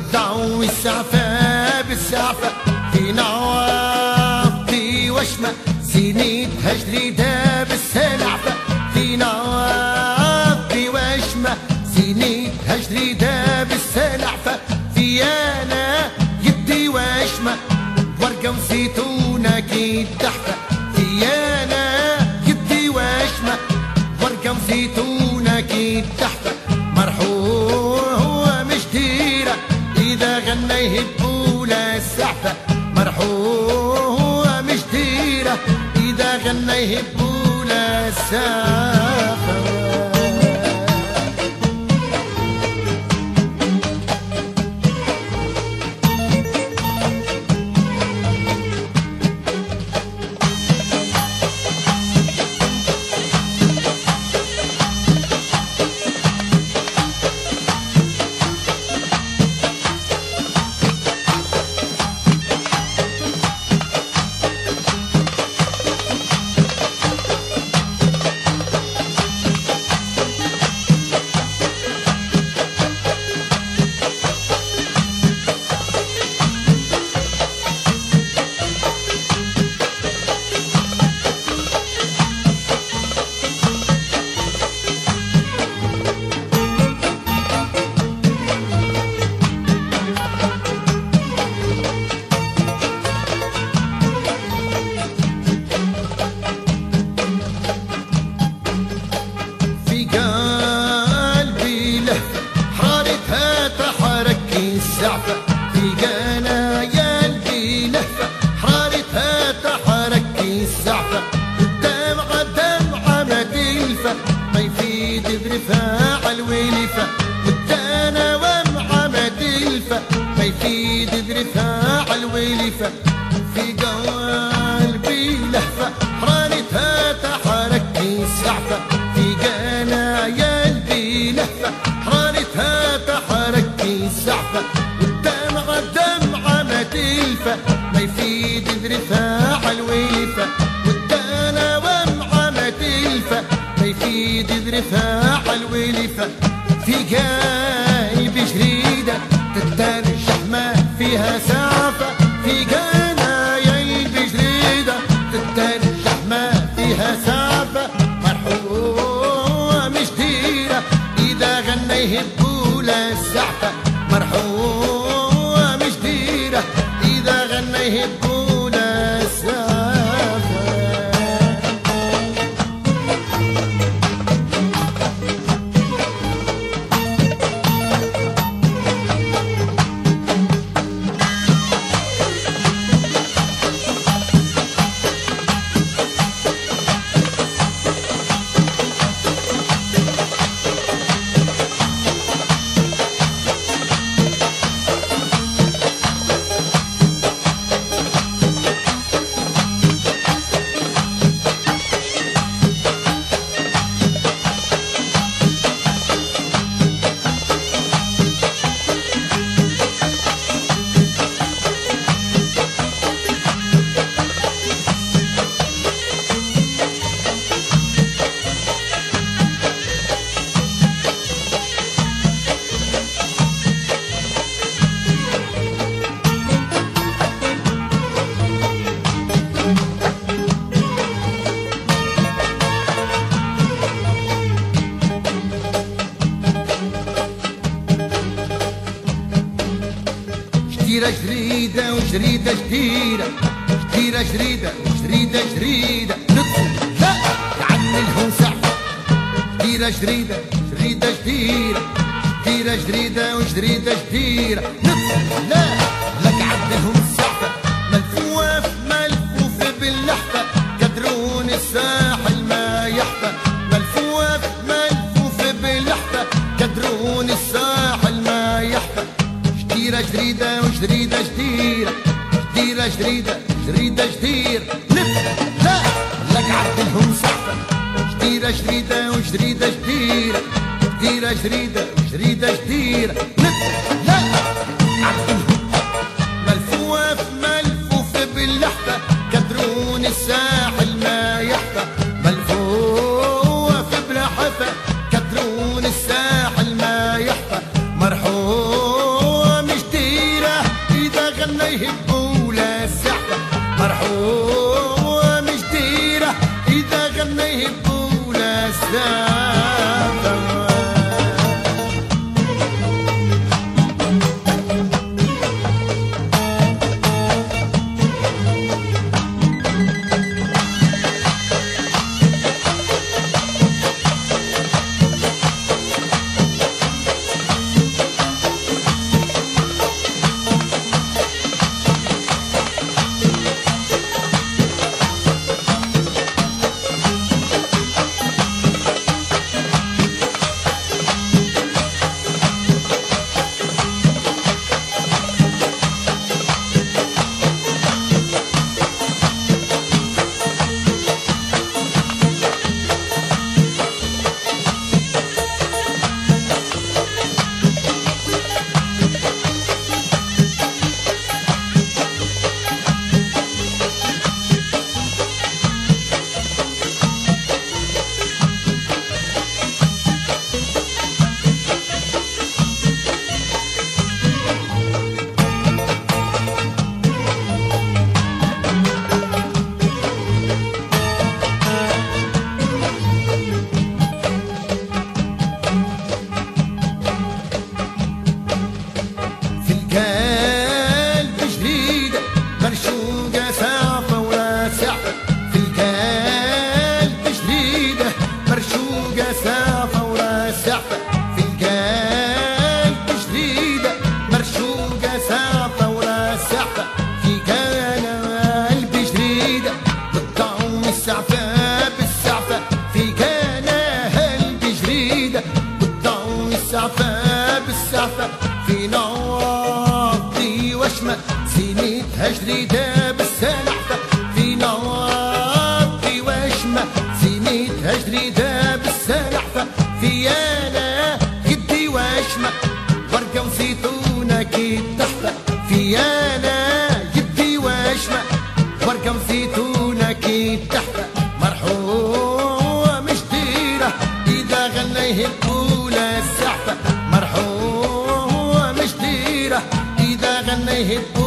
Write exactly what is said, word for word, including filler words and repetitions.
دعوا السعفة بالسعفة في نواف في وشمة زينتها جديدة بالسلعفة في نواف في وشمة زينتها جديدة بالسلعفة في أنا يدي وشمة ورقة وزيتونة كيد تحفة في أنا يدي وشمة ورقة وزيتونة كيد تحفة مرحوم مش ديرة إذا غنى يهبوا له السعفة مرحوم مش ديرة إذا غنى يهبوا له السعفة الزعفة في قانا يا قلبي لهفة حرارتها تحرك الزعفة دمعة دمعة ما تلفة ما يفيد برفاع الولفة والدانا ومعة ما تلفة ما يفيد برفاع الولفة في قلبي لهفة حرارتها تحرك الزعفة في قانا يا قلبي لهفة حرارتها تحرك الزعفة والدمعة دمعة ما تلفة ما يفيد برفاع الولفة والدانا ومعة ما تلفة ما يفيد برفاع الولفة في قلبي جريدة تترجح ما فيها سعفة في قانا يا قلبي جريدة تترجح ما فيها سعفة مرحوم جديرة إذا غنى يهبوا له الزعفة مرحوم جديرة إذا غنى يهبوا له الزعفة جديرة جريدة وجريدة جديرة جديرة جريدة وجريدة جريدة ندخل لا نعملهم سعفة جديرة جريدة جريدة جديرة جديرة جريدة وجريدة جديرة ندخل لا لك عدلهم السعفة ملفوف ملفوف باللحفة قدرون الساحل ما يحفى ملفوف ملفوف باللحفة قدرون الساحل ما يحفى جديرة جريدة وجريدة جديرة جديرة جريدة جريدة جديرة لف لا لك عدلهم سعفة جديرة جريدة وجريدة جديرة جديرة جريدة وجريدة جديرة لف لا عدلهم ملفوف ملفوف باللحفة قدرون الساحل ما يحفى ملفوف باللحفة قدرون الساحل ما يحفى مرحوم جديرة غنى يهبوا له السحفة مرحوم مش ديرة إذا غنى يهبوا له السحفة. في نواطي وشمة سينتها جريدة بالسلحفة في نواطي وشمة سينتها جريدة بالسلحفة في أنا يدي وشمة ورقة وزيتونة كي تحفة في أنا يدي وشمة ورقة وزيتونة كي تحفة مرحوم مش ديرة إذا غنى يهبوا له السحفة مرحوم إذا غنى يهب